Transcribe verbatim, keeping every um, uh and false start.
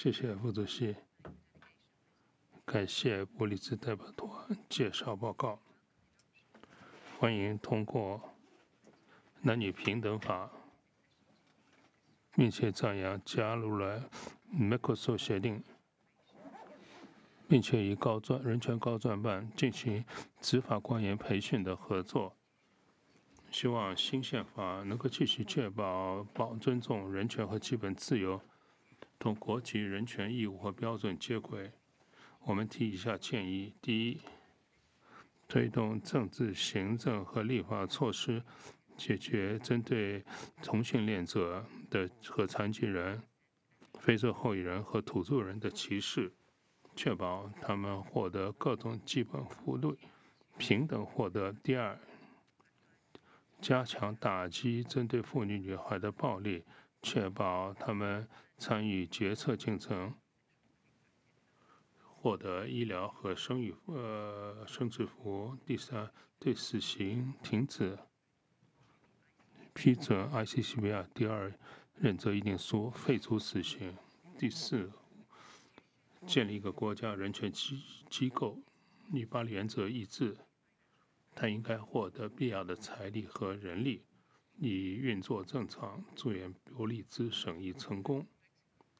谢谢副主席，感谢伯利兹代表团介绍报告。欢迎通过男女平等法，并且赞扬加入了梅克索协定，并且与高专人权高专办进行执法官员培训的合作。希望新宪法能够继续确保保尊重人权和基本自由，同国际人权义务和标准接轨。我们提以下建议：第一，推动政治、行政和立法措施，解决针对同性恋者的和残疾人、非洲后裔人和土著人的歧视，确保他们获得各种基本福利，平等获得。第二，加强打击针对妇女、女孩的暴力，确保他们参与决策进程，获得医疗和生育呃生殖服务。第三，对死刑停止，批准 I C C P R 第二任责议定书，废除死刑。第四，建立一个国家人权机机构，与巴黎原则一致。它应该获得必要的财力和人力，以运作正常，祝愿伯利兹审议成功。